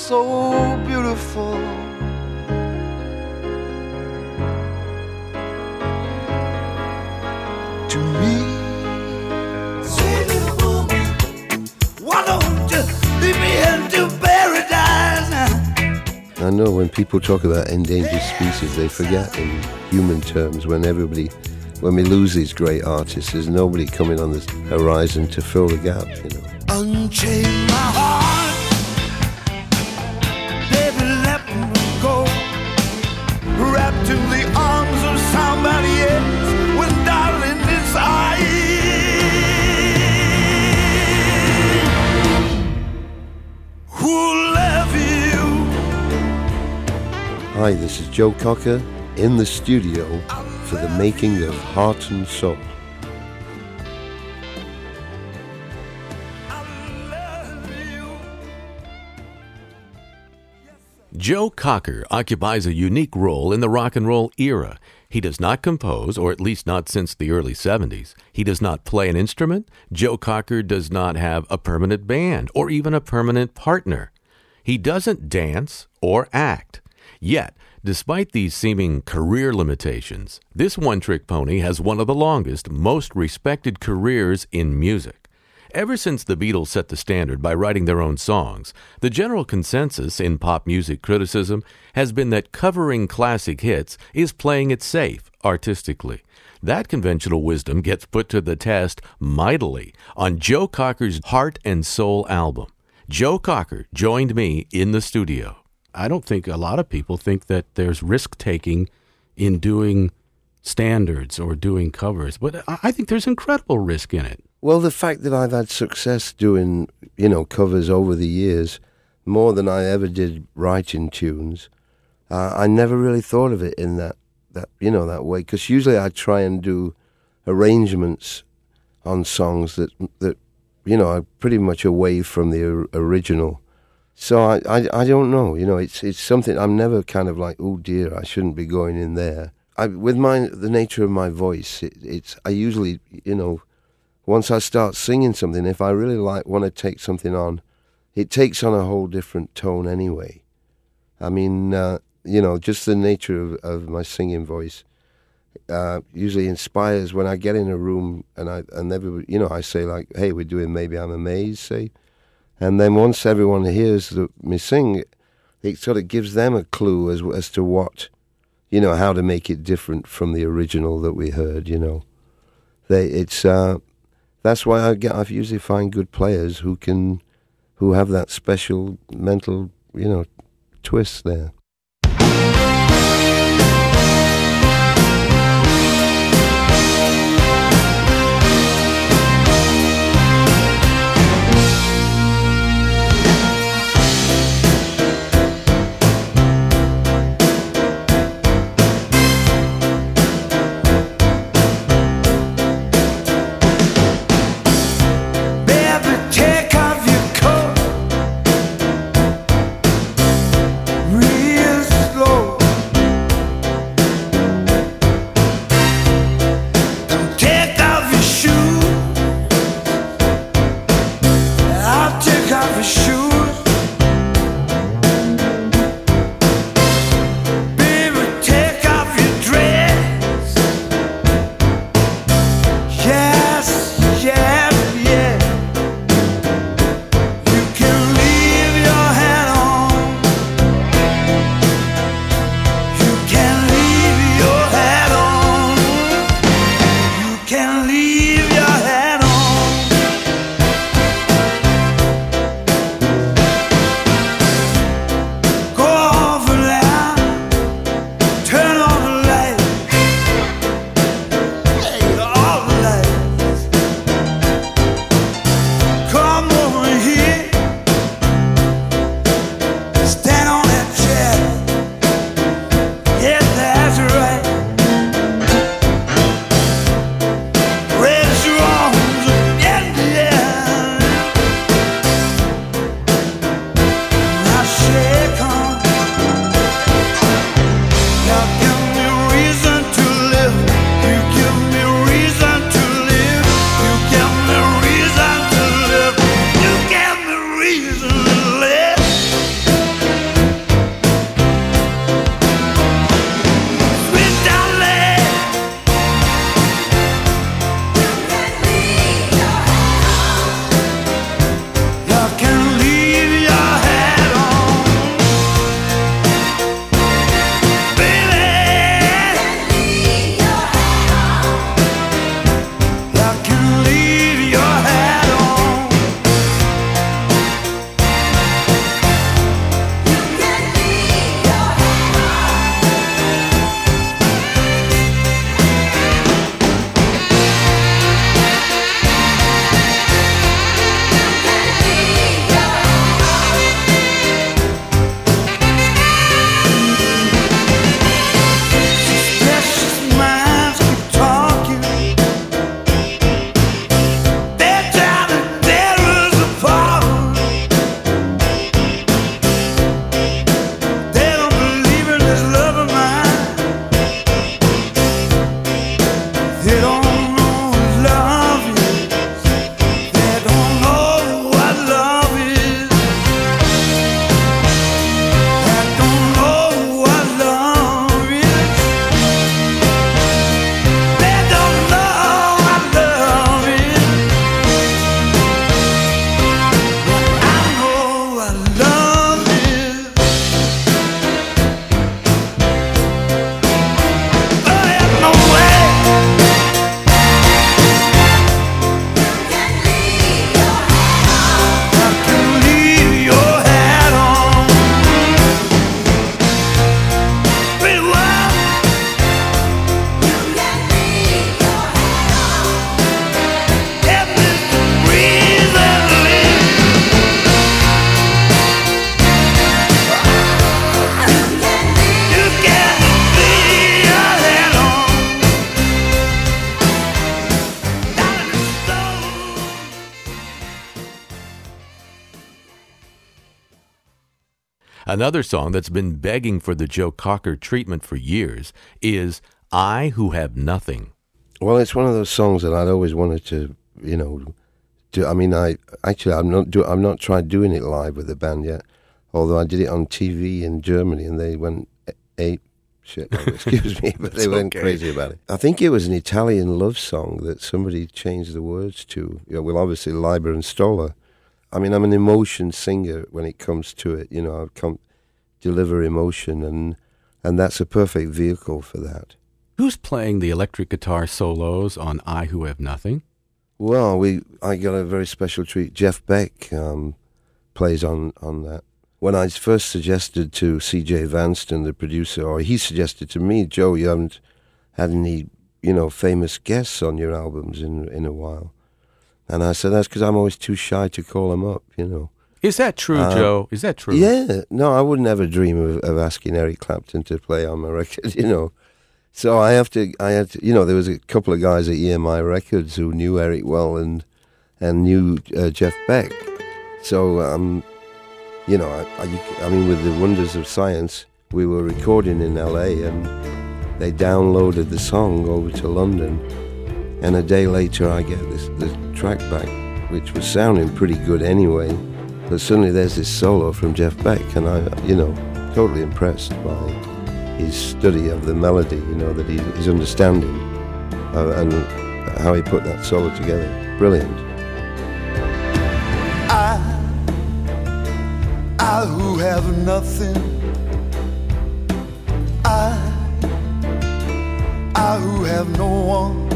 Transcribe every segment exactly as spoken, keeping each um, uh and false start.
so beautiful. To me, sweet little woman, why don't you lead me into paradise? I know when people talk about endangered species, they forget in human terms when everybody, when we lose these great artists, there's nobody coming on the horizon to fill the gap, you know. Unchain my heart, baby, let me go. Wrapped in the arms of somebody else, when darling it's I. Who'll love you? Hi, this is Joe Cocker in the studio for the making of Heart and Soul. Joe Cocker occupies a unique role in the rock and roll era. He does not compose, or at least not since the early seventies. He does not play an instrument. Joe Cocker does not have a permanent band or even a permanent partner. He doesn't dance or act. Yet, despite these seeming career limitations, this one-trick pony has one of the longest, most respected careers in music. Ever since the Beatles set the standard by writing their own songs, the general consensus in pop music criticism has been that covering classic hits is playing it safe, artistically. That conventional wisdom gets put to the test mightily on Joe Cocker's Heart and Soul album. Joe Cocker joined me in the studio. I don't think a lot of people think that there's risk-taking in doing standards or doing covers, but I think there's incredible risk in it. Well, the fact that I've had success doing, you know, covers over the years, more than I ever did writing tunes, uh, I never really thought of it in that, that you know, that way. Because usually I try and do arrangements on songs that, that you know, are pretty much away from the or- original. So I, I, I don't know, you know, it's it's something I'm never kind of like, oh dear, I shouldn't be going in there. I, with my the nature of my voice, it, it's I usually, you know, once I start singing something, if I really like want to take something on, it takes on a whole different tone anyway. I mean, uh, you know, just the nature of, of my singing voice uh, usually inspires when I get in a room and I and everybody, you know, I say like, hey, we're doing Maybe I'm Amazed, say. And then once everyone hears the, me sing, it sort of gives them a clue as as to what, you know, how to make it different from the original that we heard, you know. They, it's... Uh, That's why I get. I usually find good players who can, who have that special mental, you know, twist there. Real Another song that's been begging for the Joe Cocker treatment for years is I Who Have Nothing. Well, it's one of those songs that I'd always wanted to, you know, do. I mean, I actually I'm not do I'm not tried doing it live with the band yet. Although I did it on T V in Germany, and they went ape shit. Excuse me, but they went okay. crazy about it. I think it was an Italian love song that somebody changed the words to. You know, well, obviously Leiber and Stoller. I mean, I'm an emotion singer when it comes to it. You know, I come deliver emotion, and and that's a perfect vehicle for that. Who's playing the electric guitar solos on I Who Have Nothing? Well, we I got a very special treat. Jeff Beck um, plays on, on that. When I first suggested to C J Vanston, the producer, or he suggested to me, Joe, you haven't had any, you know, famous guests on your albums in in a while. And I said, that's because I'm always too shy to call them up, you know. Is that true, uh, Joe? Is that true? Yeah. No, I would never dream of, of asking Eric Clapton to play on my record, you know. So I have to, I had to, you know, there was a couple of guys at E M I Records who knew Eric well and and knew uh, Jeff Beck. So, um, you know, I, I, I mean, with the wonders of science, we were recording in L A and they downloaded the song over to London. And a day later, I get this the track back, which was sounding pretty good anyway. But suddenly there's this solo from Jeff Beck, and I, you know, totally impressed by his study of the melody, you know, that he, his understanding uh, and how he put that solo together. Brilliant. I, I who have nothing, I, I who have no one,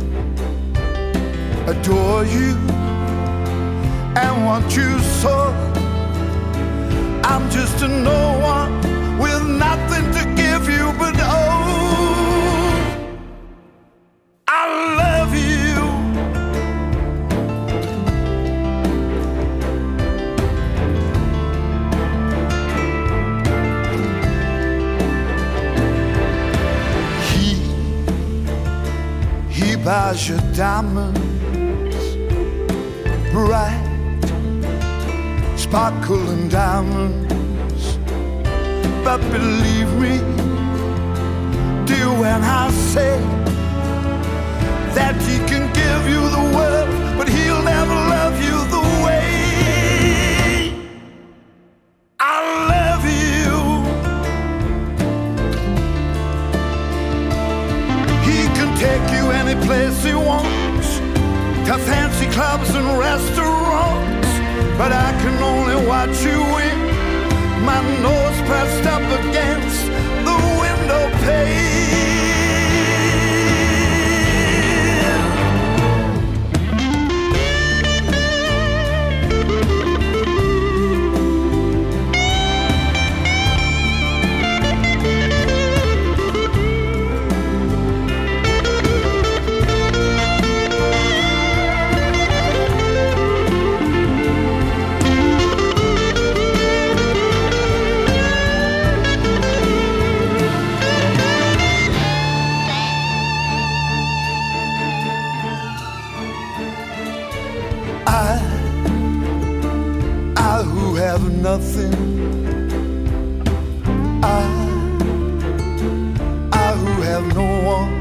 adore you and want you so. I'm just a no one with nothing to give you but oh, I love you. He, he buys your diamonds, bright, sparkling diamonds. But believe me, dear, when I say that he can give you the world, but he'll never love you the way I love you. He can take you any place he wants, to fancy clubs and restaurants, but I can only watch you win, my nose pressed up against the window pane. Nothing. I, I who have no one,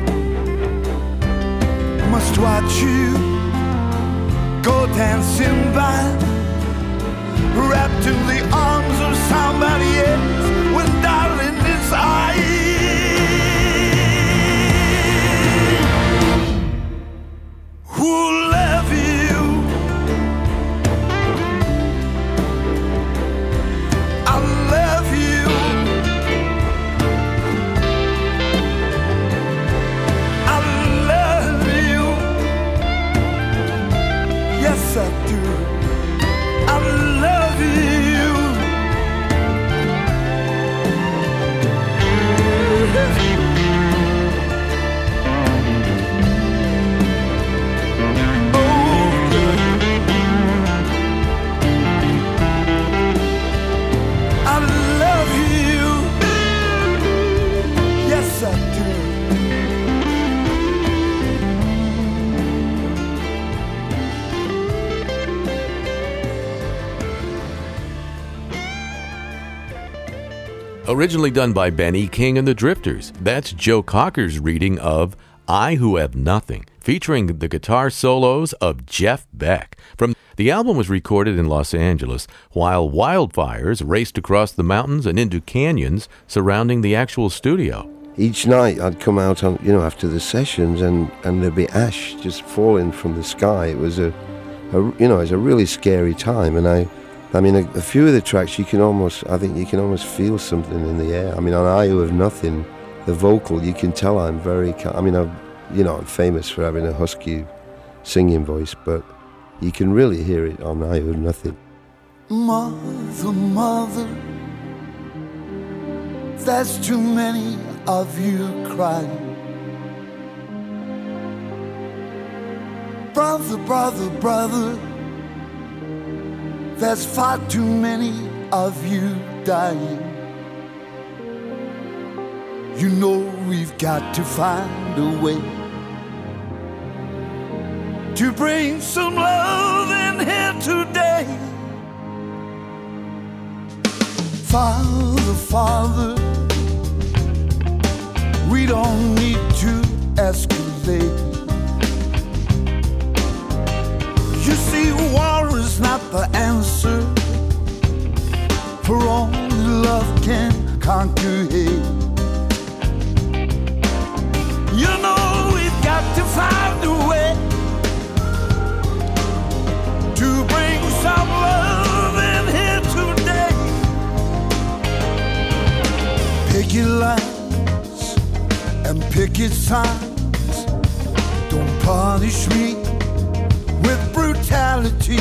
must watch you go dancing by, wrapped in the arms of somebody else, when darling it's I who love you. Yes, I do. I love you. Originally done by Benny King and the Drifters. That's Joe Cocker's reading of I Who Have Nothing, featuring the guitar solos of Jeff Beck. From the album was recorded in Los Angeles while wildfires raced across the mountains and into canyons surrounding the actual studio. Each night I'd come out on, you know, after the sessions, and, and there'd be ash just falling from the sky. It was a, a you know, it was a really scary time, and I I mean, a, a few of the tracks you can almost, I think you can almost feel something in the air. I mean, on I Who Have Nothing, the vocal, you can tell I'm very, I mean, I'm, you know, I'm famous for having a husky singing voice, but you can really hear it on I Who Have Nothing. Mother, mother, there's too many of you crying. Brother, brother, brother, there's far too many of you dying. You know we've got to find a way to bring some love in here today. Father, Father, we don't need to escalate. You see, war is not the answer, for only love can conquer hate. You know we've got to find a way to bring some love in here today. Picket lines and picket signs don't punish me with brutality.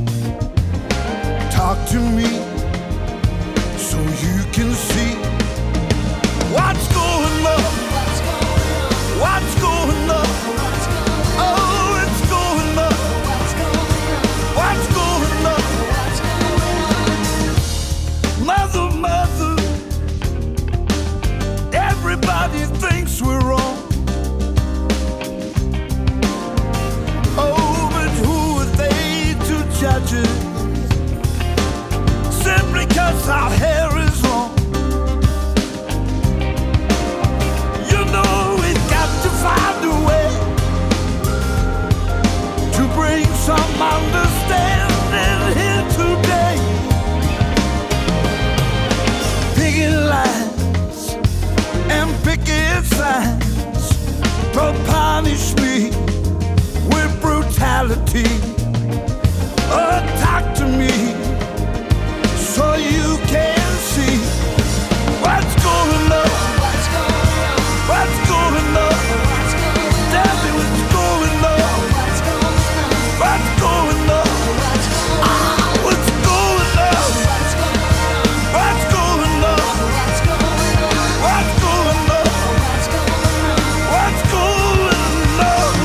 Talk to me so you can see what's going on. What's going on? Oh, it's going on. What's going on? Mother, mother, everybody thinks we're wrong. Oh, but who are they to judge it? Simply 'cause our hair is long. You know we've got to find a way to bring some understanding here today. Picket lines and picket signs don't punish me with brutality. Oh, talk to me so you can see what's going on. What's going on? Tell me what's going on. What's going on? Ah, what's going on? What's going on? What's going on? What's going on?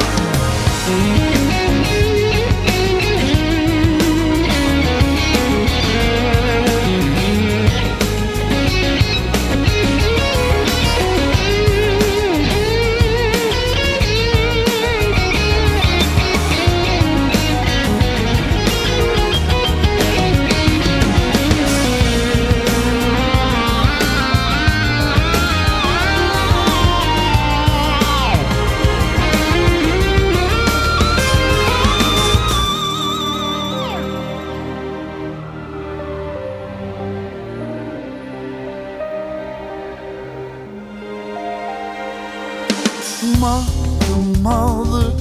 Mother, mother,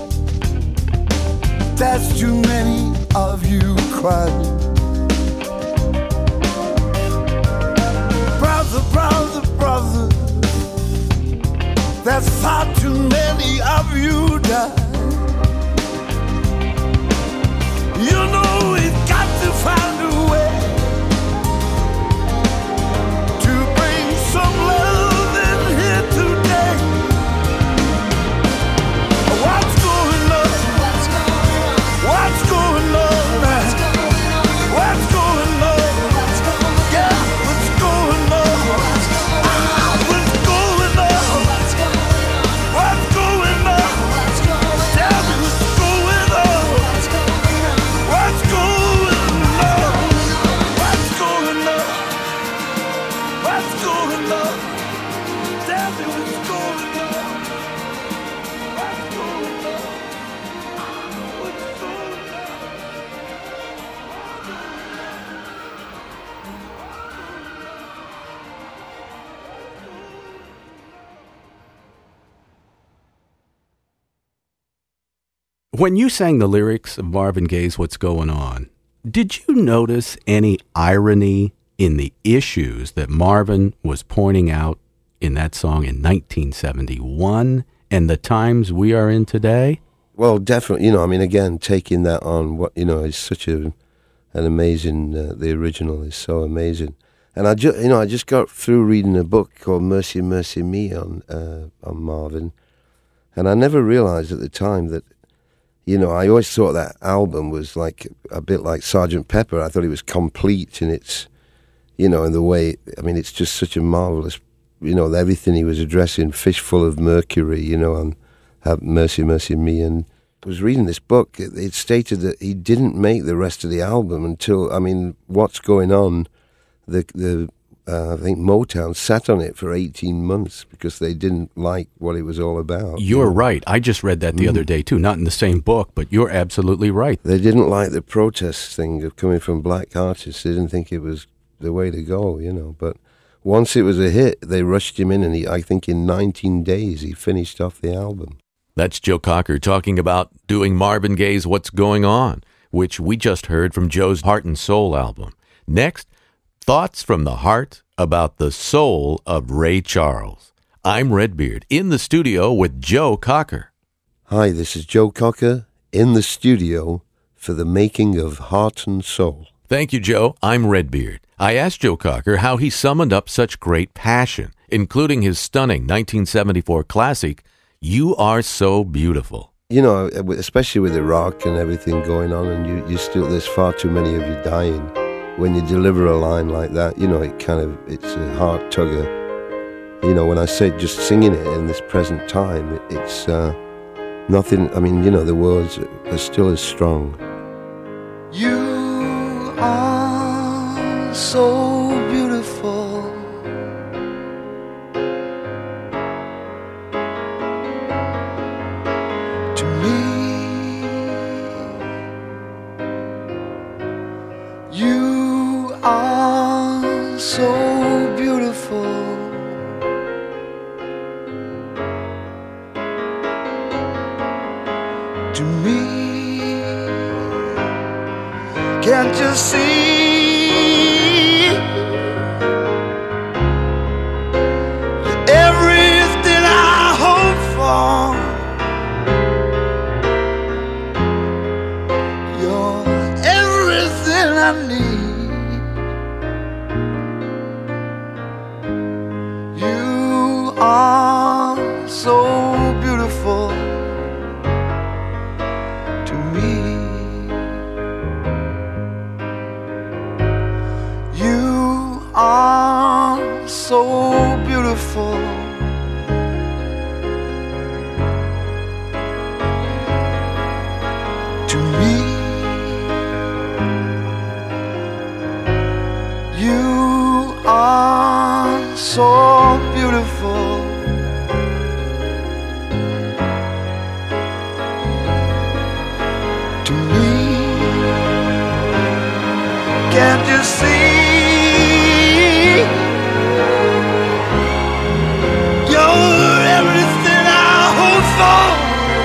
that's too many of you crying. Brother, brother, brother, that's far too many of you dying. You know we've got to find a way to bring some love in here today. What's going on? What's going on? What's going on? Yeah, what's going on? Ah, what's going on? What's going on? When you sang the lyrics of Marvin Gaye's What's Going On, did you notice any irony in the issues that Marvin was pointing out in that song in nineteen seventy-one and the times we are in today? Well, definitely. You know, I mean, again, taking that on, what you know, is such a an amazing. Uh, the original is so amazing, and I just, you know, I just got through reading a book called Mercy, Mercy Me on uh, on Marvin, and I never realized at the time that, you know, I always thought that album was like a bit like Sergeant Pepper. I thought it was complete in its, you know, in the way. I mean, it's just such a marvelous, you know, everything he was addressing, Fistful of Mercury, you know, on Have Mercy, Mercy Me. And I was reading this book. It, it stated that he didn't make the rest of the album until, I mean, What's Going On, the the uh, I think Motown sat on it for eighteen months because they didn't like what it was all about. You're right. I just read that the mm. other day, too. Not in the same book, but you're absolutely right. They didn't like the protest thing of coming from black artists. They didn't think it was the way to go, you know. But once it was a hit, they rushed him in, and he, I think in nineteen days he finished off the album. That's Joe Cocker talking about doing Marvin Gaye's What's Going On, which we just heard from Joe's Heart and Soul album. Next, thoughts from the heart about the soul of Ray Charles. I'm Redbeard in the studio with Joe Cocker. Hi, this is Joe Cocker in the studio for the making of Heart and Soul. Thank you, Joe. I'm Redbeard. I asked Joe Cocker how he summoned up such great passion, including his stunning nineteen seventy-four classic, You Are So Beautiful. You know, especially with Iraq and everything going on, and you, you still, there's far too many of you dying. When you deliver a line like that, you know, it kind of, it's a heart tugger. You know, when I say just singing it in this present time, it, it's uh, nothing, I mean, you know, the words are still as strong. You are so beautiful. To me, you are so beautiful. To me, can't you see? You're everything I hope for. You're everything I need. You are so beautiful to me. You are so beautiful. To me, you are so beautiful. To me, can't you see? You're everything I hope for.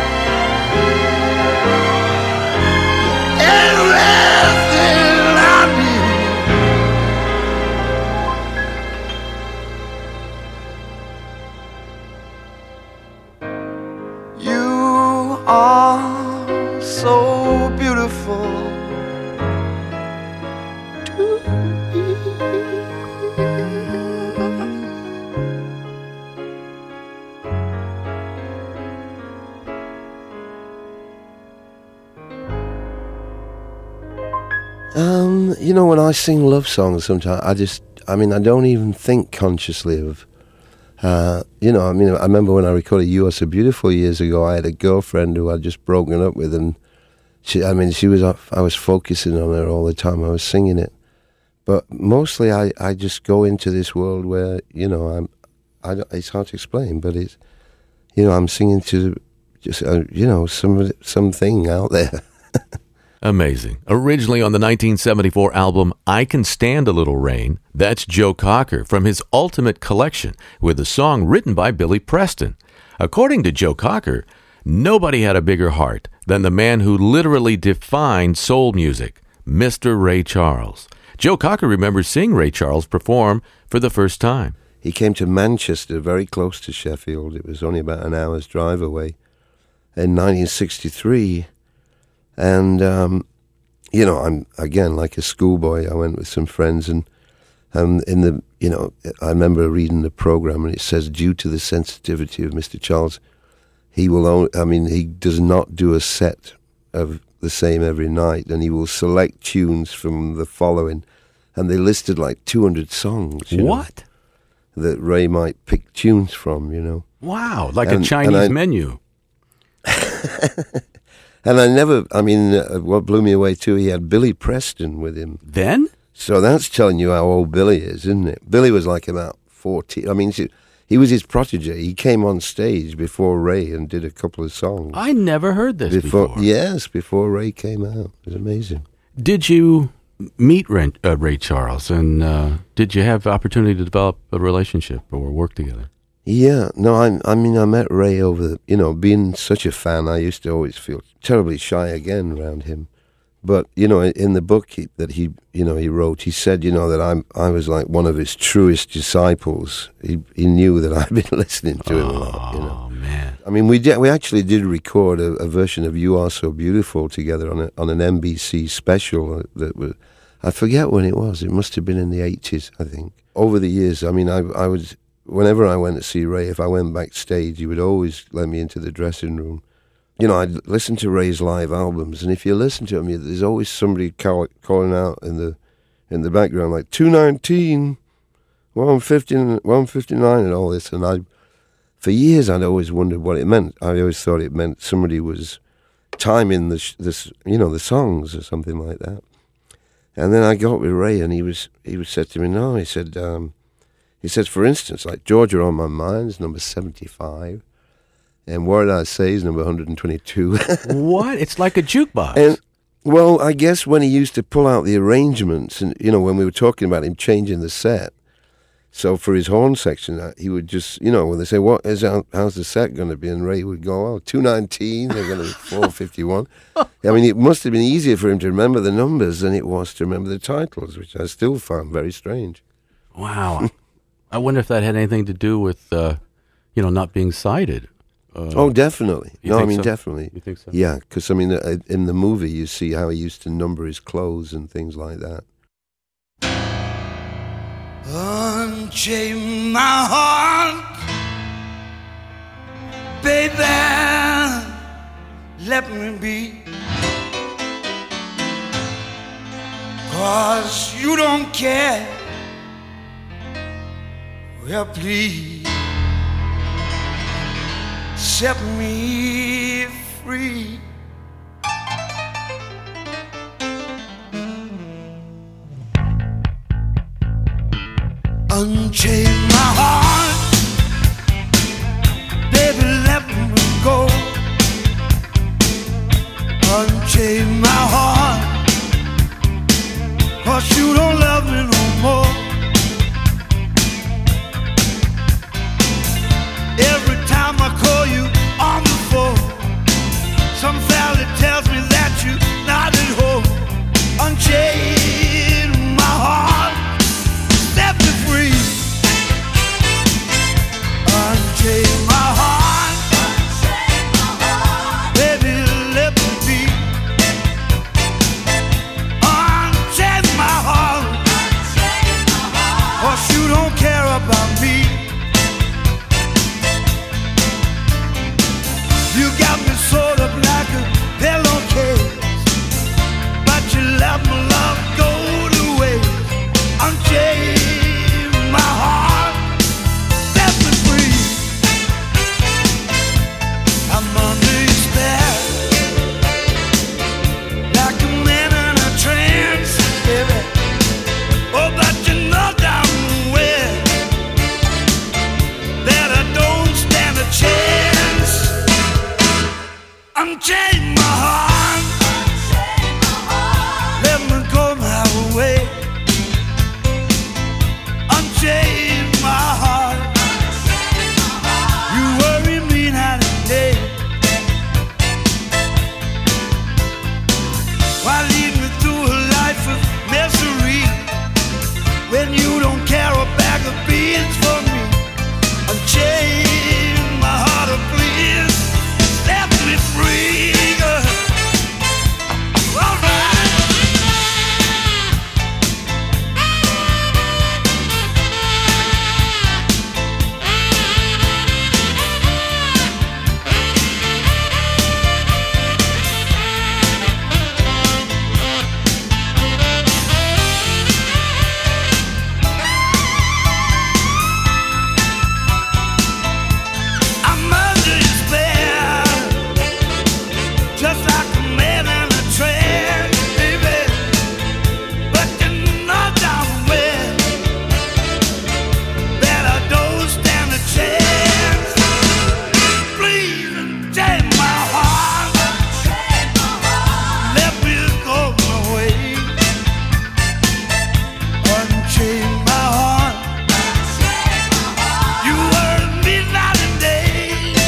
Everything I need. You are so beautiful to me. Um, you know, when I sing love songs sometimes, I just, I mean, I don't even think consciously of, uh, you know, I mean, I remember when I recorded You Are So Beautiful years ago, I had a girlfriend who I'd just broken up with, and she, I mean, she was, I was focusing on her all the time, I was singing it. But mostly I, I just go into this world where, you know, I'm, I don't, it's hard to explain, but it's, you know, I'm singing to just, uh, you know, some something out there. Amazing. Originally on the nineteen seventy-four album I Can Stand a Little Rain, that's Joe Cocker from his Ultimate Collection with a song written by Billy Preston. According to Joe Cocker, Nobody had a bigger heart than the man who literally defined soul music, Mister Ray Charles. Joe Cocker remembers seeing Ray Charles perform for the first time. He came to Manchester, very close to Sheffield. It was only about an hour's drive away, in nineteen sixty-three. And, um, you know, I'm, again, like a schoolboy, I went with some friends, and um, in the, you know, I remember reading the program, and it says, due to the sensitivity of Mister Charles, he will only, I mean, he does not do a set of the same every night, and he will select tunes from the following. And they listed like two hundred songs. You What? know, that Ray might pick tunes from, you know. Wow, like And- a Chinese and I- menu. And I never, I mean, uh, what blew me away too, he had Billy Preston with him. Then? So that's telling you how old Billy is, isn't it? Billy was like about forty. I mean, she- he was his protege. He came on stage before Ray and did a couple of songs. I never heard this before, before. Yes, before Ray came out. It was amazing. Did you meet Ray, uh, Ray Charles, and uh, did you have opportunity to develop a relationship or work together? Yeah, no, I, I mean, I met Ray over, the, you know, being such a fan, I used to always feel terribly shy again around him. But, you know, in the book he, that he, you know, he wrote, he said, you know, that I'm, I was like one of his truest disciples. He he knew that I'd been listening to him a lot, you know. Oh, man. I mean, we did, we actually did record a, a version of You Are So Beautiful together on a, on an N B C special that was, I forget when it was. It must have been in the eighties, I think. Over the years, I mean, I, I was, whenever I went to see Ray, if I went backstage, he would always let me into the dressing room. You know, I'd listen to Ray's live albums, and if you listen to them, you, there's always somebody call, calling out in the in the background, like two nineteen, one fifty-nine, and all this. And I, for years, I'd always wondered what it meant. I always thought it meant somebody was timing the, sh- this, you know, the songs or something like that. And then I got with Ray, and he was he was said to me, no, he said, um, he says, for instance, like Georgia on My Mind is number seventy-five. And What Did I Say is number one hundred twenty-two. What? It's like a jukebox. And, well, I guess when he used to pull out the arrangements, and, you know, when we were talking about him changing the set, so for his horn section, uh, he would just, you know, when they say, what is, how, how's the set going to be? And Ray would go, oh, two nineteen, they're going to be four fifty-one. I mean, it must have been easier for him to remember the numbers than it was to remember the titles, which I still found very strange. Wow. I wonder if that had anything to do with, uh, you know, not being sighted. Uh, Oh, definitely. You No, I think mean, so? definitely. You think so? Yeah, because, I mean, uh, in the movie, you see how he used to number his clothes and things like that. Unchain my heart, baby, let me be. 'Cause you don't care. Well, please set me free. Unchain my heart, baby, let me go. Unchain my heart, 'cause you don't love me no more. Every time I call you on the phone, some fella tells me that you're not at home. Unchain my heart, set me free. Unchain my heart, baby, let me be. Unchain my heart, beats for me. Unchain my heart, oh please, set me free. All right. I'm under your spell, just like a man in a trance, baby. But you know damn well that I don't stand a chance. Please take my heart, let me go my way. Unchain my heart, you were me night and day.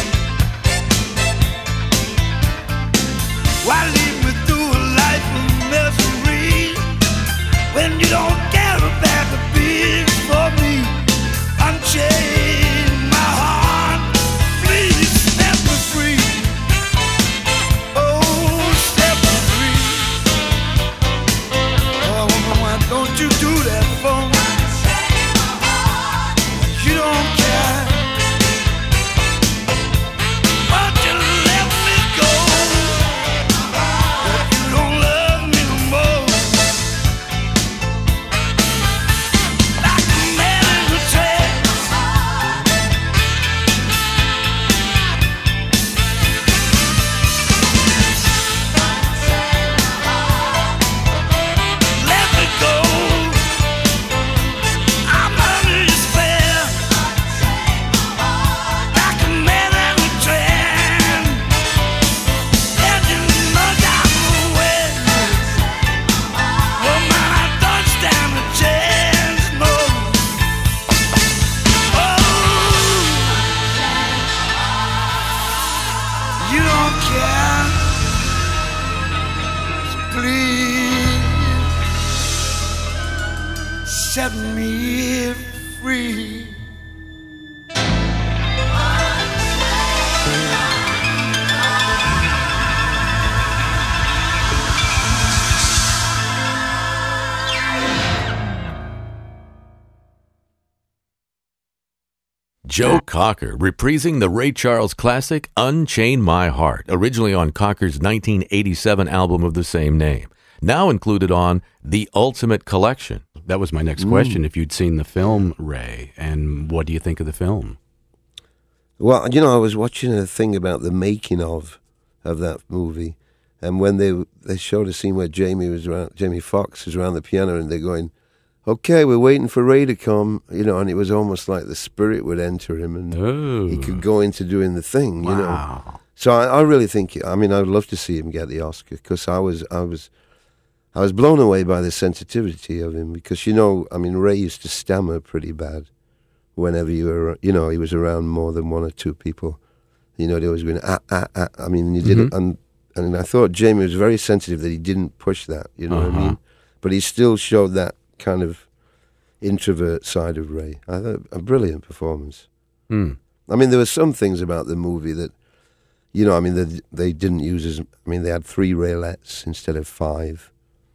Why lead me through a life of misery when you don't care about the beats for me? Unchain my heart, please set me free. Oh, set me free. Oh, why don't you do that for me? You don't care. Won't you let me go? If you don't love me no more. Like a man in a trance. Let me go. I'm under your spell. Like a man in a trance. And you know damn well, oh man, I don't stand a chance, no. Oh, you don't care. So please set me free. Joe Cocker reprising the Ray Charles classic Unchain My Heart, originally on Cocker's nineteen eighty-seven album of the same name, now included on The Ultimate Collection. That was my next question, if you'd seen the film, Ray, and what do you think of the film? Well, you know, I was watching a thing about the making of of that movie, and when they they showed a scene where Jamie was around, Jamie Foxx was around the piano, and they're going, "Okay, we're waiting for Ray to come," you know, and it was almost like the spirit would enter him, and Oh. he could go into doing the thing, you know. Wow. So I, I really think, I mean, I'd love to see him get the Oscar, because I was, I was, I was blown away by the sensitivity of him, because, you know, I mean, Ray used to stammer pretty bad whenever you were, you know, he was around more than one or two people. You know, they always going, ah, ah, ah. I mean, he didn't, and and I thought Jamie was very sensitive that he didn't push that, you know what I mean? But he still showed that kind of introvert side of Ray. I thought a brilliant performance. Mm. I mean, there were some things about the movie that, you know, I mean, they, they didn't use as, I mean, they had three Raylettes instead of five.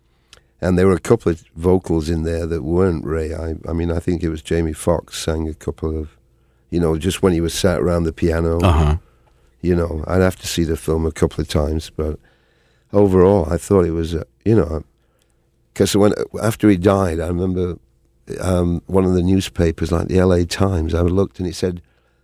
And there were a couple of vocals in there that weren't Ray. I, I mean, I think it was Jamie Foxx sang a couple of, you know, just when he was sat around the piano. Uh-huh. You know, I'd have to see the film a couple of times, but overall, I thought it was, uh, you know, because when after he died, I remember um, one of the newspapers, like the L A Times, I looked and it said,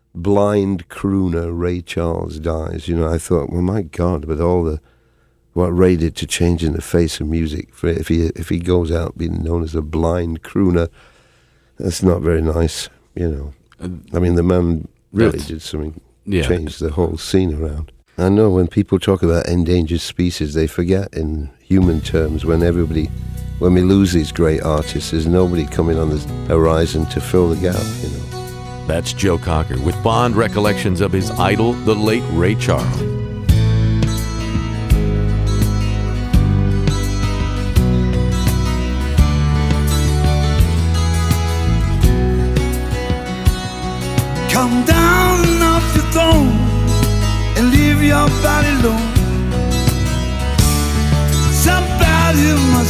"Blind crooner Ray Charles dies." You know, I thought, well, my God, with all the what Ray did to changing the face of music, for if he if he goes out being known as a blind crooner, that's not very nice. You know, Uh, I mean, the man really that's- did something. Yeah. Change the whole scene around. I know when people talk about endangered species, they forget in human terms when everybody, when we lose these great artists, there's nobody coming on the horizon to fill the gap, you know. That's Joe Cocker with fond recollections of his idol, the late Ray Charles.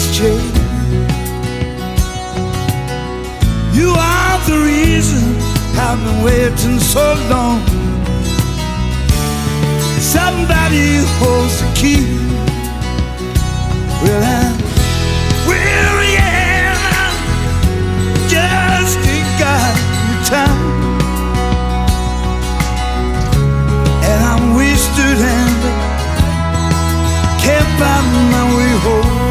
must change. You are the reason I've been waiting so long. Somebody holds the key. Well, I'm weary and I just ain't got the time. And I'm wasted and can't find my way home.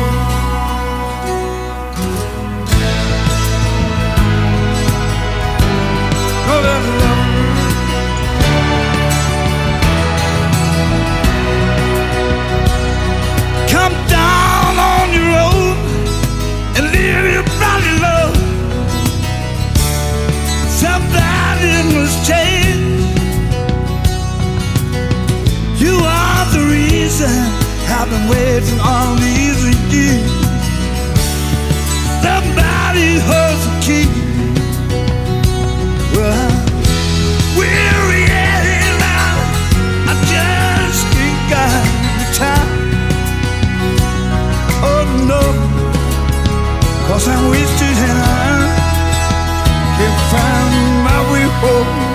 Oh, that love. Come down on your own and live your body, love. Somebody must change. You are the reason I've been waiting all these years. Somebody holds the key. Well, I'm weary and I just ain't got the time. Oh no, 'cause I'm wasted and I can't find my way home.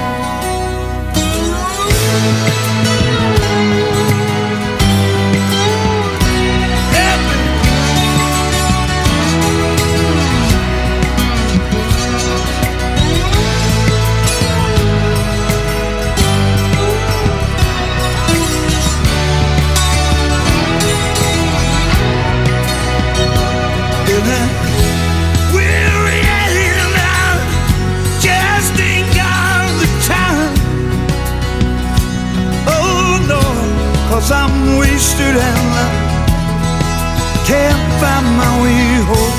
I'm wasted and I can't find my way home.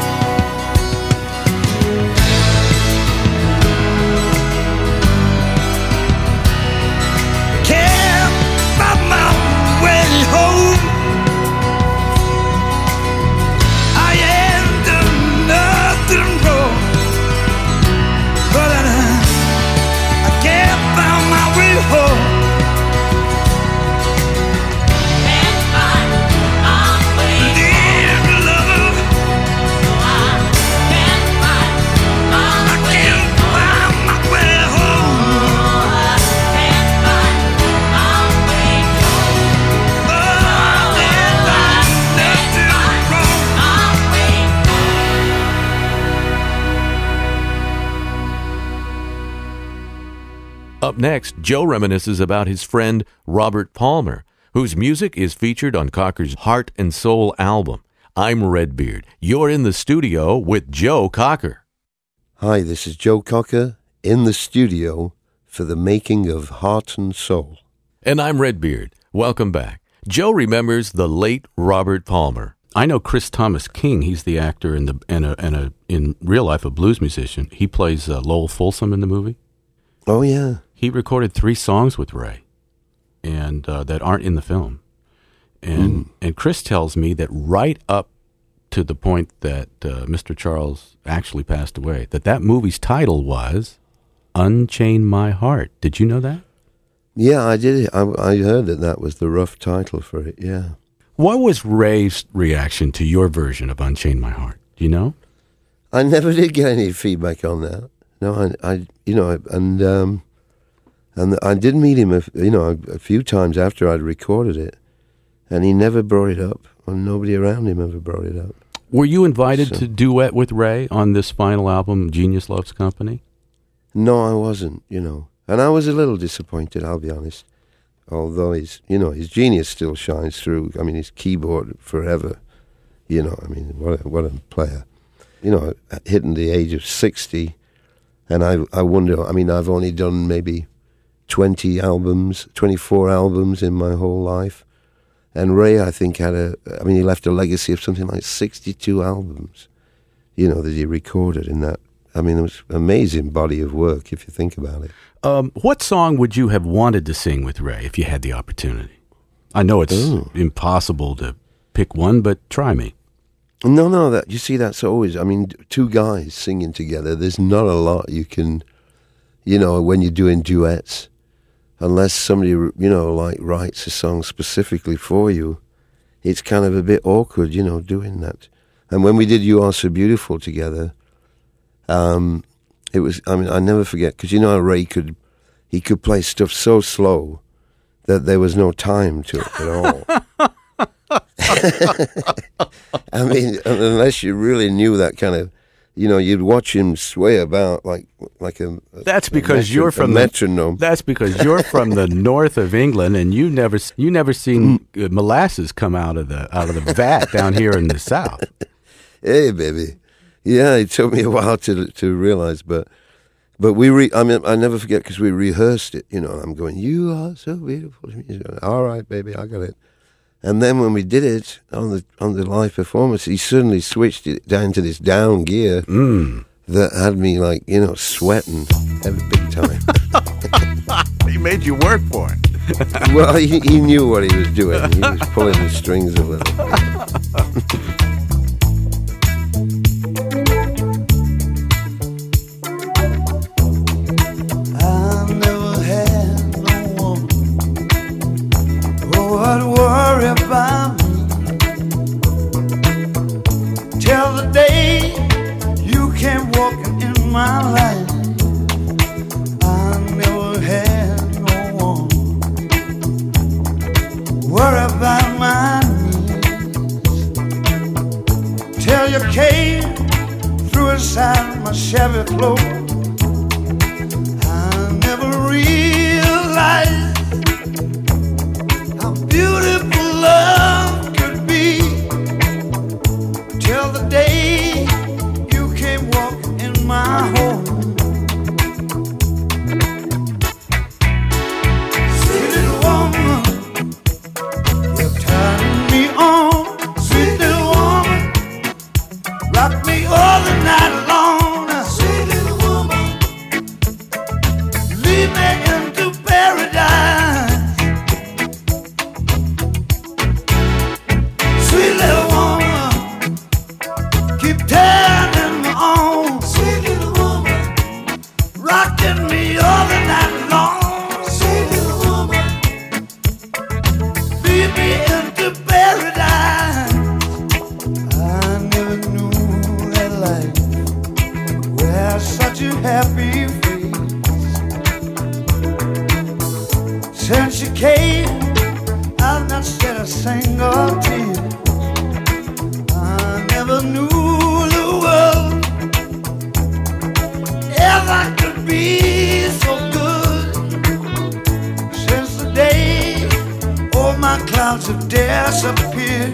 Can't find my way home. I ain't done nothing wrong, but I, I can't find my way home. Up next, Joe reminisces about his friend Robert Palmer, whose music is featured on Cocker's Heart and Soul album. I'm Redbeard. You're in the studio with Joe Cocker. Hi, this is Joe Cocker in the studio for the making of Heart and Soul. And I'm Redbeard. Welcome back. Joe remembers the late Robert Palmer. I know Chris Thomas King. He's the actor and, the, and, a, and a, in real life a blues musician. He plays uh, Lowell Folsom in the movie. Oh, yeah. He recorded three songs with Ray, and uh, that aren't in the film. And mm. and Chris tells me that right up to the point that uh, Mister Charles actually passed away, that that movie's title was Unchain My Heart. Did you know that? Yeah, I did. I, I heard that that was the rough title for it, yeah. What was Ray's reaction to your version of Unchain My Heart? Do you know? I never did get any feedback on that. No, I, I you know, and... Um, And I did meet him, a, you know, a, a few times after I'd recorded it, and he never brought it up, or nobody around him ever brought it up. Were you invited so, to duet with Ray on this final album, Genius Loves Company? No, I wasn't, you know, and I was a little disappointed, I'll be honest. Although his, you know, his genius still shines through. I mean, his keyboard forever, you know. I mean, what a, what a player, you know, hitting the age of sixty, and I, I wonder. I mean, I've only done maybe twenty albums, twenty-four albums in my whole life. And Ray, I think, had a, I mean, he left a legacy of something like sixty-two albums, you know, that he recorded in that. I mean, it was an amazing body of work, if you think about it. Um, what song would you have wanted to sing with Ray if you had the opportunity? I know it's Ooh. impossible to pick one, but try me. No, no, that you see, that's always, I mean, two guys singing together, there's not a lot you can, you know, when you're doing duets, unless somebody, you know, like writes a song specifically for you, it's kind of a bit awkward, you know, doing that. And when we did You Are So Beautiful together, um, it was, I mean, I never forget, because you know how Ray could, he could play stuff so slow that there was no time to it at all. I mean, unless you really knew that kind of, you know, you'd watch him sway about like like a. a that's because a metron- you're from a metronome. The, that's because you're from the north of England, and you never you never seen mm. molasses come out of the out of the vat down here in the south. Hey, baby, yeah, it took me a while to to realize, but but we re. I mean, I never forget because we rehearsed it. You know, I'm going, "You are so beautiful." All right, baby, I got it. And then when we did it on the on the live performance, he suddenly switched it down to this down gear mm. that had me like, you know, sweating every big time. He made you work for it. Well, he, he knew what he was doing. He was pulling the strings a little. I never had no one who would worry about me till the day you came walking in my life. I never had no one worry about my needs till you came through inside my Chevy clothes. I never realized how beautiful love could be till the day you came walking in my home. Sweet little woman, you're turning me on. Sweet little woman, rock me all the night long. Sweet little woman, lead me into paradise. Sweet little woman, keep turning me on. Sweet little woman, rocking me all the night long. Sweet little woman, lead me into paradise. I never knew that life was such a happy face. Since you came, I've not shed a single tear. I never knew the world ever could be so good. Since the day all my clouds have disappeared.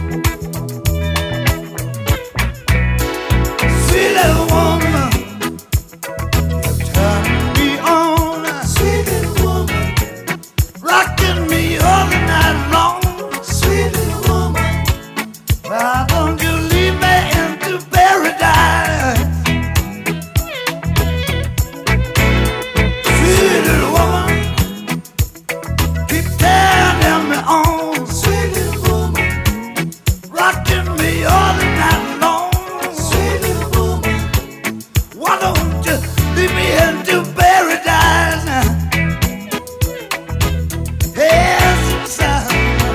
Sweet little woman, you're turning me on. Sweet little woman, rocking me all the night long. Sweet little woman, why don't you lead me into paradise? Sweet little woman, keep turning me on. Sweet little woman, rocking me all the night long. Sweet little woman, why don't you lead me into paradise? Yes, inside.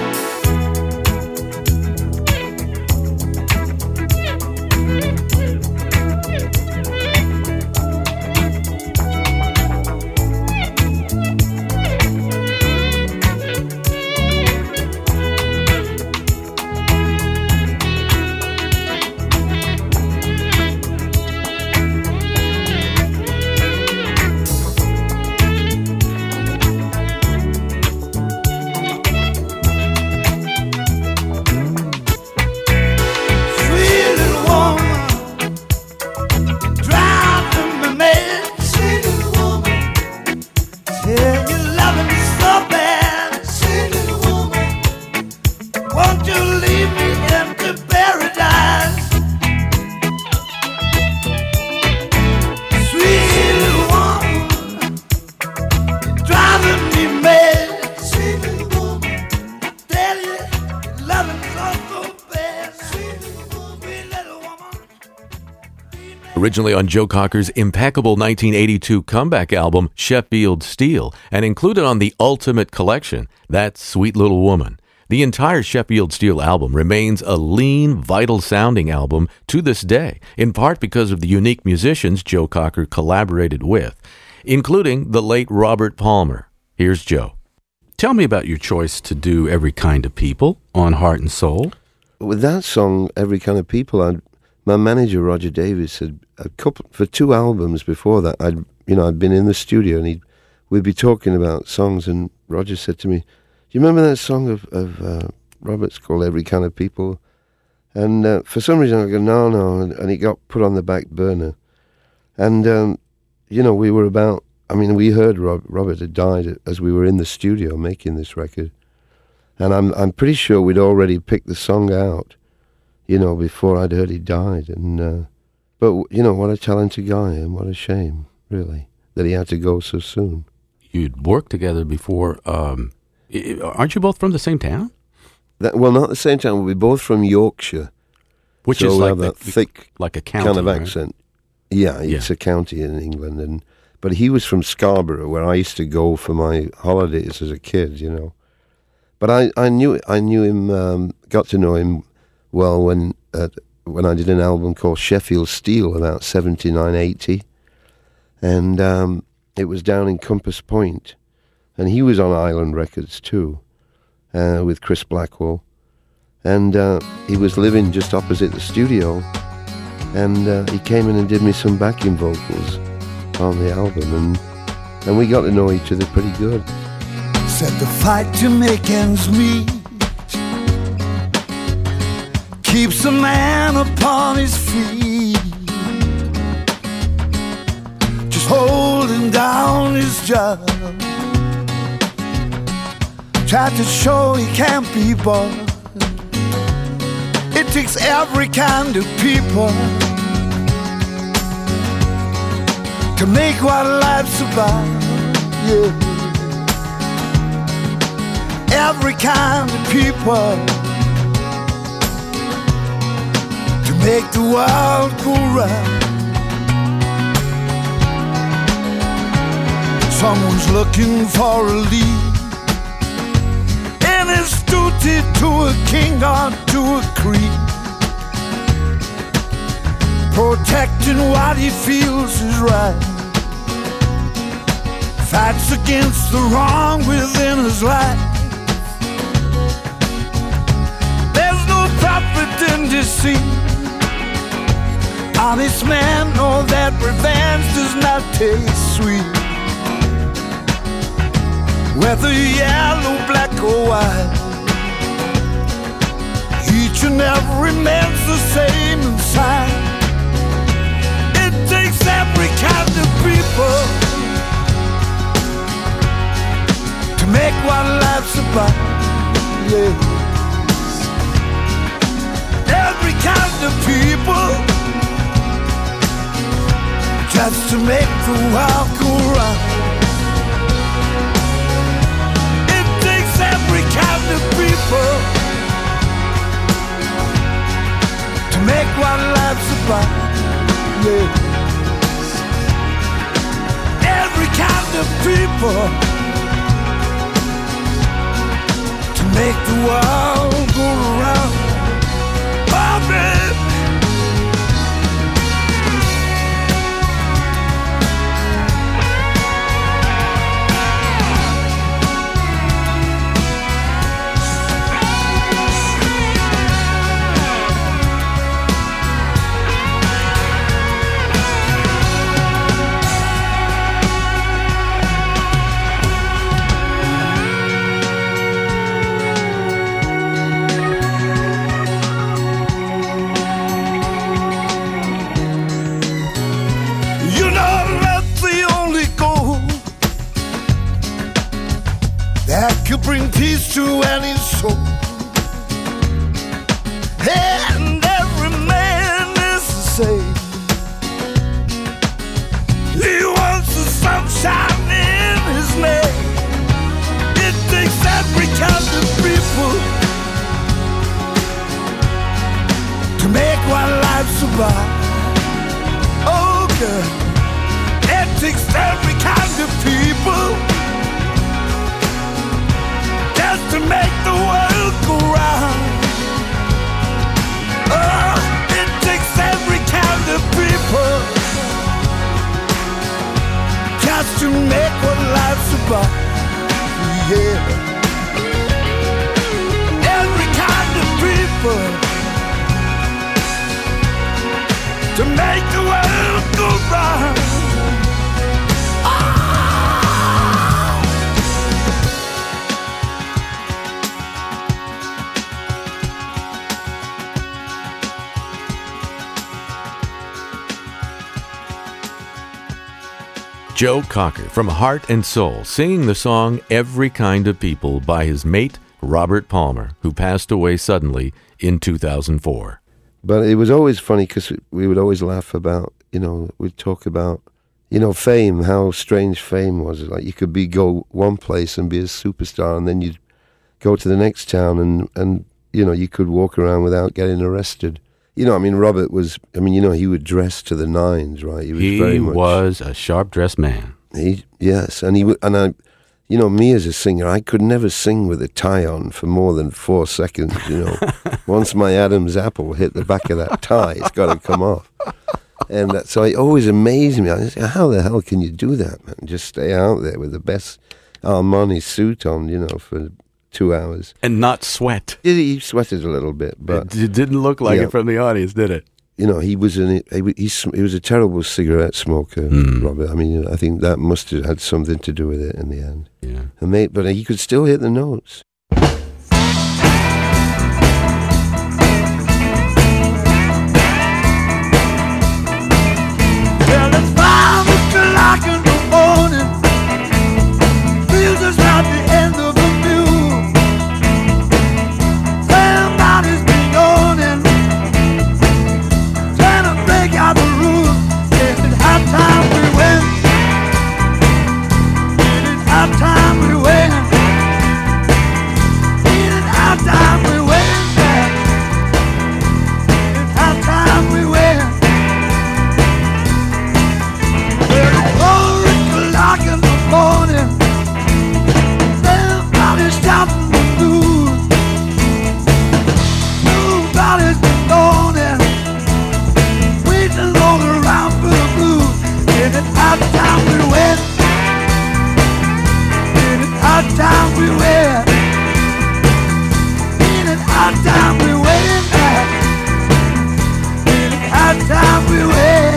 Sweet little woman, driving me mad. Sweet little woman, yeah, you loving me so bad. Sweet little woman, won't you lead me into paradise? Sweet little woman, driving me mad. Sweet little woman, tell you, you loving me so so bad. Sweet little woman, sweet little woman. Originally on Joe Cocker's impeccable nineteen eighty-two comeback album, Sheffield Steel, and included on the Ultimate Collection, that's Sweet Little Woman. The entire Sheffield Steel album remains a lean, vital-sounding album to this day, in part because of the unique musicians Joe Cocker collaborated with, including the late Robert Palmer. Here's Joe. Tell me about your choice to do Every Kind of People on Heart and Soul. With that song, Every Kind of People, I'd, my manager Roger Davis had a couple for two albums before that. I'd you know I'd been in the studio and he'd we'd be talking about songs, and Roger said to me, "Do you remember that song of of uh, Robert's called Every Kind of People?" And uh, for some reason I go, "No, no," and, and it got put on the back burner. And um, you know we were about. I mean, we heard Rob, Robert had died as we were in the studio making this record, and I'm I'm pretty sure we'd already picked the song out, you know, before I'd heard he died. And uh, but you know, what a talented guy, and what a shame, really, that he had to go so soon. You'd worked together before. Um, aren't you both from the same town? That, well, not the same town. We're both from Yorkshire, which so is we like have the, that thick like a county, kind of right? accent. Yeah, it's yeah. a county in England, and. But he was from Scarborough, where I used to go for my holidays as a kid, you know. But I, I knew I knew him, um, got to know him well when uh, when I did an album called Sheffield Steel about seventy-nine, eighty. And um, it was down in Compass Point. And he was on Island Records too, uh, with Chris Blackwell. And uh, he was living just opposite the studio. And uh, he came in and did me some backing vocals on the album, and and we got to know each other pretty good. Said the fight to make ends meet keeps a man upon his feet, just holding down his job. Tried to show he can't be bought. It takes every kind of people to make what life's about, yeah. Every kind of people to make the world go round. Someone's looking for a lead, and it's duty to a king or to a creed, protecting what he feels is right. Fights against the wrong within his life. There's no profit in deceit. Honest man know that revenge does not taste sweet. Whether yellow, black or white, each and every man's the same inside. It takes every kind of people to make what life's about, yeah. Every kind of people just to make the world go round. It takes every kind of people to make what life's about, yeah. Every kind of people make the world go around. Oh, baby. Could bring peace to any soul, and every man is the same. He wants the sunshine in his name. It takes every kind of people to make what life's about. Oh, girl, it takes every kind of people to make the world to make the world go round. Joe Cocker from Heart and Soul, singing the song Every Kind of People by his mate, Robert Palmer, who passed away suddenly in two thousand four. But it was always funny because we would always laugh about, you know, we'd talk about, you know, fame, how strange fame was. Like you could be go one place and be a superstar, and then you'd go to the next town and, and you know, you could walk around without getting arrested. You know, I mean, Robert was, I mean, you know, he would dress to the nines, right? He was, he very much, was a sharp-dressed man. He, yes, and he would, and I, you know, me as a singer, I could never sing with a tie on for more than four seconds, you know. Once my Adam's apple hit the back of that tie, it's got to come off. And that, so it always amazed me. I just, how the hell can you do that, man? Just stay out there with the best Armani suit on, you know, for two hours. And not sweat. He sweated a little bit, but... It didn't look like yeah, it from the audience, did it? You know, he was an, he, he, he was a terrible cigarette smoker, mm. Robert. I mean, I think that must have had something to do with it in the end. Yeah. And mate, but he could still hit the notes. Well, it's five o'clock in the morning. Feels just like the end of the mule. Somebody's been yawning, trying to break out the rules. Is it high time we win? Is it high time we win? Is it high time we win? Is it high time we win? Well, it's four o'clock in the morning. Somebody's shouting the blues. Nobody's been yawning, waiting all around for the blues. Is it high time we win? Is it high time we win? Is it high time we win? Is it high time we win?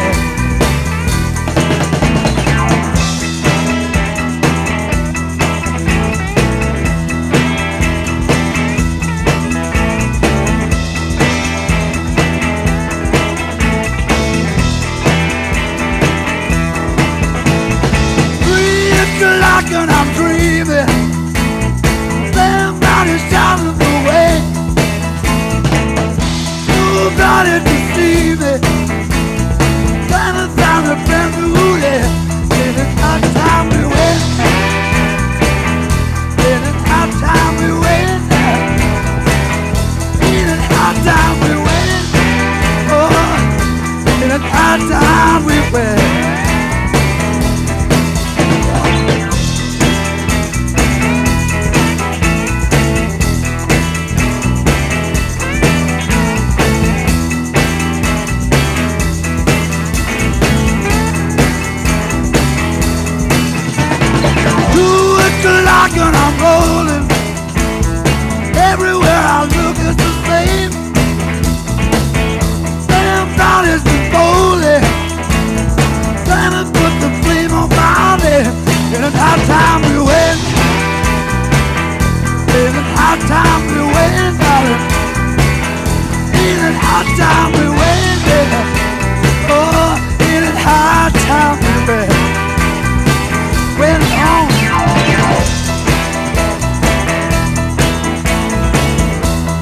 And I'm dreaming, somebody's shouting the way. Nobody to see me, trying to find a brand new day. Is it high time we win? Is it high time we win? Is it high time we win? Oh, is it high time we win? And I'm rolling. Everywhere I look it's the same. Somebody's been bowling, trying to put the flame on my name. Is it high time we win? Is it high time we win, darling? Is it high time we win, baby? Oh, is it high time we win? When it's on.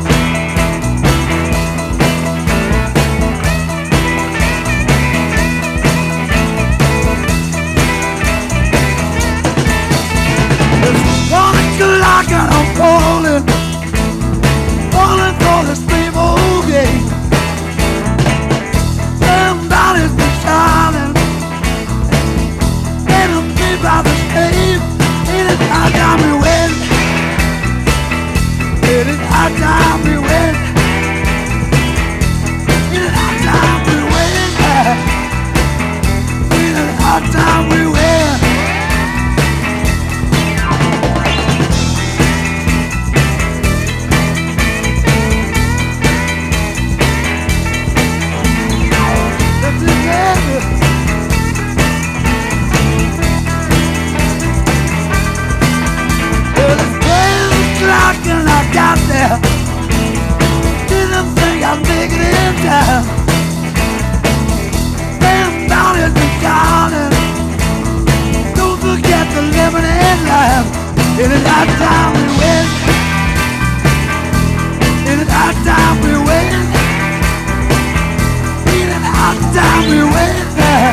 hot time we went.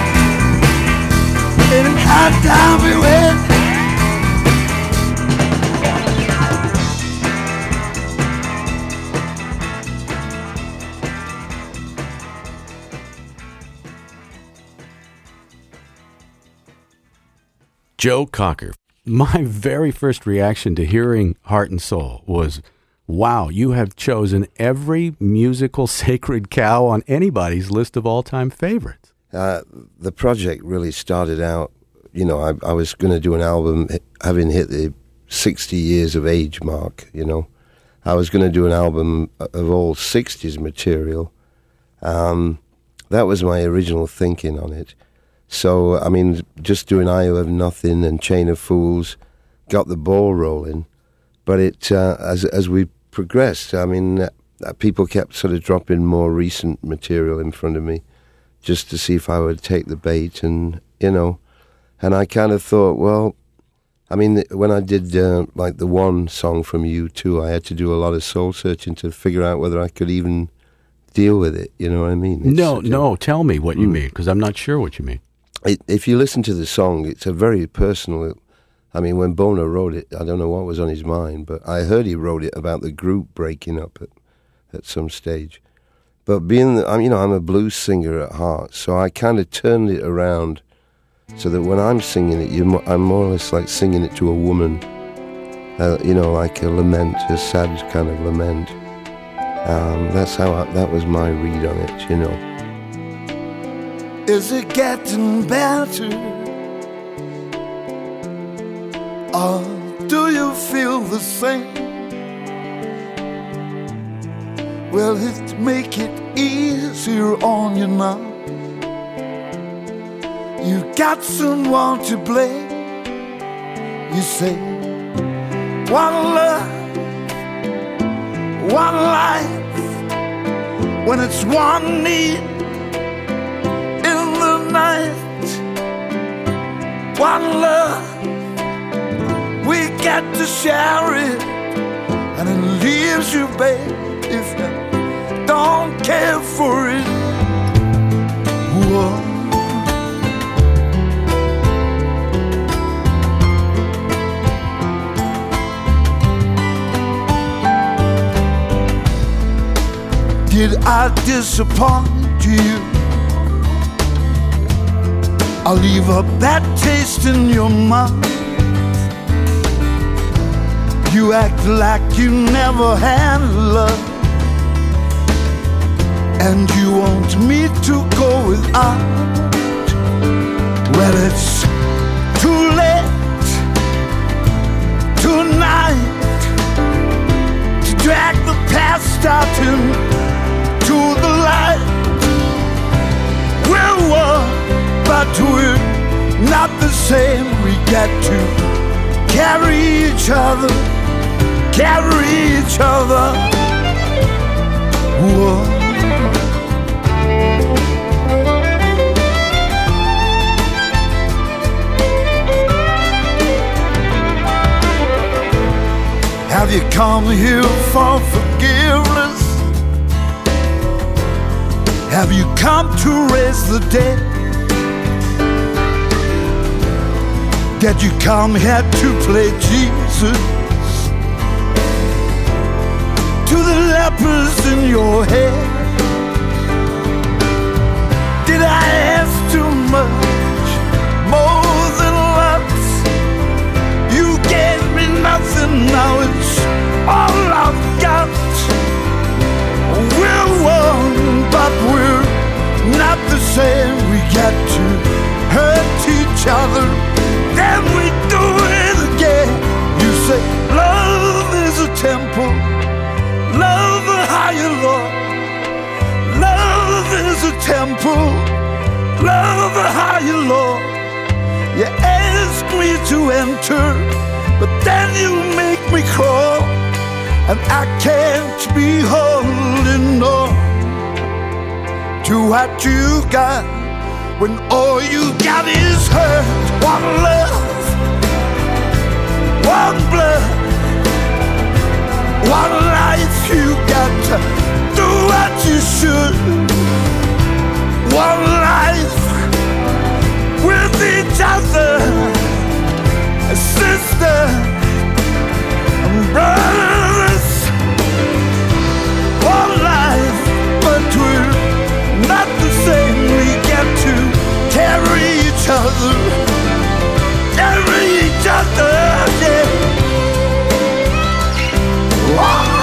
In a hot time we went. Joe Cocker. My very first reaction to hearing Heart and Soul was, wow, you have chosen every musical sacred cow on anybody's list of all-time favorites. Uh, the project really started out, you know, I, I was going to do an album having hit the sixty years of age mark, you know. I was going to do an album of all sixties material. Um, that was my original thinking on it. So, I mean, just doing Eye of Nothing and Chain of Fools got the ball rolling. But it, uh, as as we progressed, I mean, uh, people kept sort of dropping more recent material in front of me just to see if I would take the bait. And, you know, and I kind of thought, well, I mean, when I did, uh, like, the one song from U two, I had to do a lot of soul searching to figure out whether I could even deal with it. You know what I mean? It's no, no, tell me what you Mm. mean, because I'm not sure what you mean. It, if you listen to the song, it's a very personal. I mean, when Bono wrote it, I don't know what was on his mind, but I heard he wrote it about the group breaking up at, at some stage. But being, the, I'm, you know, I'm a blues singer at heart, so I kind of turned it around so that when I'm singing it, you, mo- I'm more or less like singing it to a woman, uh, you know, like a lament, a sad kind of lament. Um, that's how I, that was my read on it, you know. Is it getting better? Or do you feel the same? Will it make it easier on you now? You got someone to blame. You say, one love, one life. When it's one need in the night, one love, we got to share it. And it leaves you, babe, if you don't care for it. Whoa. Did I disappoint you? I'll leave a bad taste in your mouth. You act like you never had love, and you want me to go without. Well, it's too late tonight to drag the past out into the light. We're one, but we're not the same. We got to carry each other, carry each other. Whoa. Have you come here for forgiveness? Have you come to raise the dead? Did you come here to play Jesus to the lepers in your head? Did I ask too much, more than lots? You gave me nothing, now it's all I've got. We're one, but we're not the same. We got to hurt each other, then we do it again. You say love is a temple, love a higher law. Love is a temple, love a higher law. You ask me to enter, but then you make me crawl, and I can't be holding on to what you got when all you got is hurt. One love, one blood, one life. You got to do what you should. one life with each other, a sister and brothers. One life, but we're not the same. We get to carry each other, carry each other, yeah. Whoa.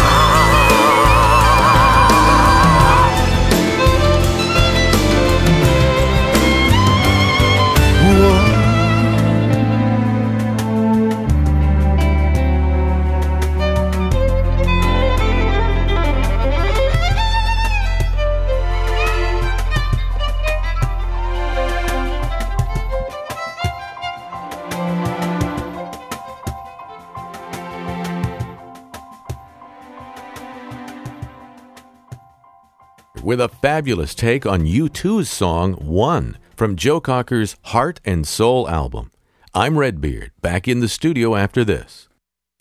With a fabulous take on U two's song One from Joe Cocker's Heart and Soul album. I'm Redbeard, back in the studio after this.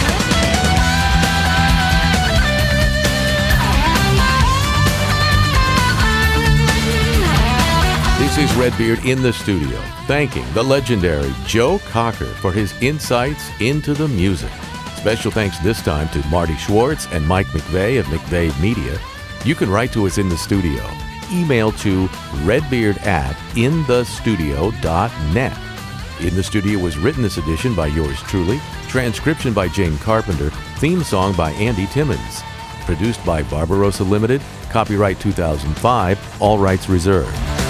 This is Redbeard in the studio, thanking the legendary Joe Cocker for his insights into the music. Special thanks this time to Marty Schwartz and Mike McVeigh of McVeigh Media. You can write to us in the studio. Email to redbeard at inthestudio dot net. In the Studio was written this edition by yours truly. Transcription by Jane Carpenter. Theme song by Andy Timmons. Produced by Barbarossa Limited. Copyright two thousand five. All rights reserved.